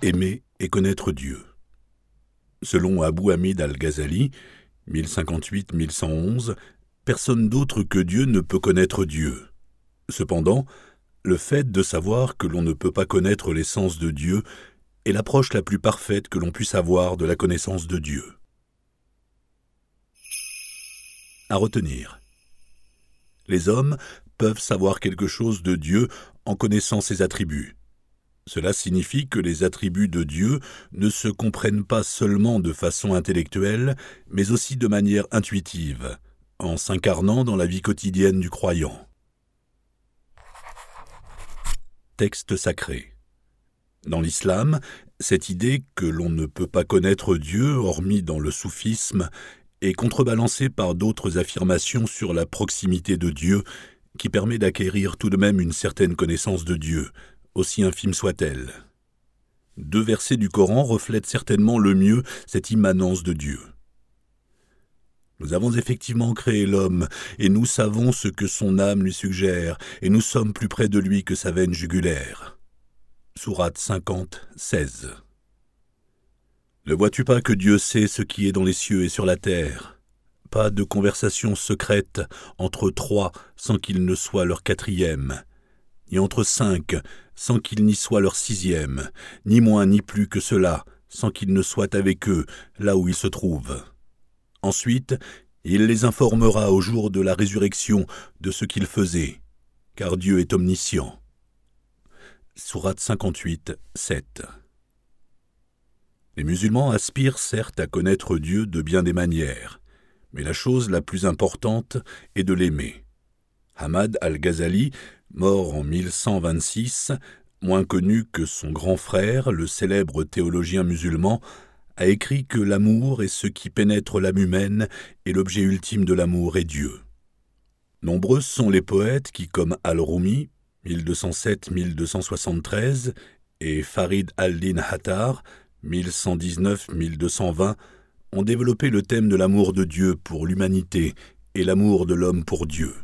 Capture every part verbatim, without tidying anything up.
Aimer et connaître Dieu. Selon Abu Hamid al-Ghazali, mille cinquante-huit à mille cent onze, personne d'autre que Dieu ne peut connaître Dieu. Cependant, le fait de savoir que l'on ne peut pas connaître l'essence de Dieu est l'approche la plus parfaite que l'on puisse avoir de la connaissance de Dieu. À retenir. Les hommes peuvent savoir quelque chose de Dieu en connaissant ses attributs. Cela signifie que les attributs de Dieu ne se comprennent pas seulement de façon intellectuelle, mais aussi de manière intuitive, en s'incarnant dans la vie quotidienne du croyant. Texte sacré. Dans l'islam, cette idée que l'on ne peut pas connaître Dieu, hormis dans le soufisme, est contrebalancée par d'autres affirmations sur la proximité de Dieu, qui permet d'acquérir tout de même une certaine connaissance de Dieu, aussi infime soit-elle. Deux versets du Coran reflètent certainement le mieux cette immanence de Dieu. Nous avons effectivement créé l'homme, et nous savons ce que son âme lui suggère, et nous sommes plus près de lui que sa veine jugulaire. Sourate cinquante, seize. Ne vois-tu pas que Dieu sait ce qui est dans les cieux et sur la terre? Pas de conversation secrète entre trois sans qu'il ne soit leur quatrième, ni entre cinq sans qu'il n'y soit leur sixième, ni moins ni plus que cela, sans qu'il ne soit avec eux, là où ils se trouvent. Ensuite, il les informera au jour de la résurrection de ce qu'ils faisaient, car Dieu est omniscient. Sourate cinquante-huit, sept. Les musulmans aspirent certes à connaître Dieu de bien des manières, mais la chose la plus importante est de l'aimer. Hamad al-Ghazali, mort en mille cent vingt-six, moins connu que son grand frère, le célèbre théologien musulman, a écrit que l'amour est ce qui pénètre l'âme humaine et l'objet ultime de l'amour est Dieu. Nombreux sont les poètes qui, comme Al-Rumi, mille deux cent sept à mille deux cent soixante-treize, et Farid al-Din Attar, mille cent dix-neuf à mille deux cent vingt, ont développé le thème de l'amour de Dieu pour l'humanité et l'amour de l'homme pour Dieu.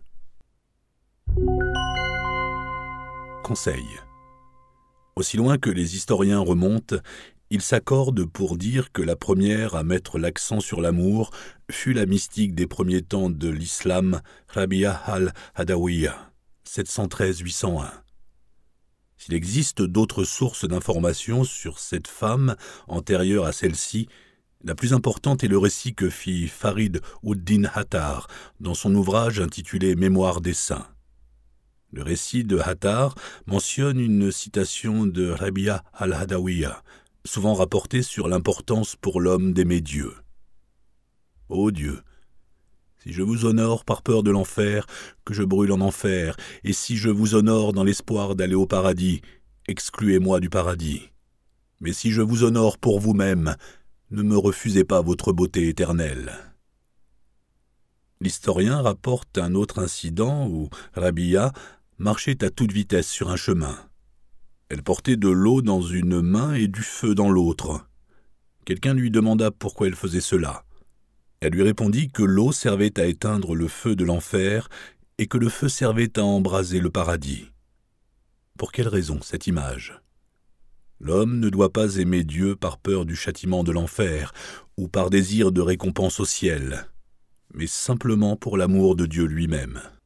Conseil. Aussi loin que les historiens remontent, ils s'accordent pour dire que la première à mettre l'accent sur l'amour fut la mystique des premiers temps de l'islam, Rabi'a al-Adawiyya, sept cent treize à huit cent un. S'il existe d'autres sources d'informations sur cette femme antérieure à celle-ci, la plus importante est le récit que fit Farid ud-Din Attar dans son ouvrage intitulé « Mémoire des saints ». Le récit de Attar mentionne une citation de Rabi'a al-Adawiyya, souvent rapportée sur l'importance pour l'homme d'aimer Dieu. « Ô Dieu, si je vous honore par peur de l'enfer, que je brûle en enfer, et si je vous honore dans l'espoir d'aller au paradis, excluez-moi du paradis. Mais si je vous honore pour vous-même, ne me refusez pas votre beauté éternelle. » L'historien rapporte un autre incident où Rabi'a marchait à toute vitesse sur un chemin. Elle portait de l'eau dans une main et du feu dans l'autre. Quelqu'un lui demanda pourquoi elle faisait cela. Elle lui répondit que l'eau servait à éteindre le feu de l'enfer et que le feu servait à embraser le paradis. Pour quelle raison cette image? L'homme ne doit pas aimer Dieu par peur du châtiment de l'enfer ou par désir de récompense au ciel, mais simplement pour l'amour de Dieu lui-même.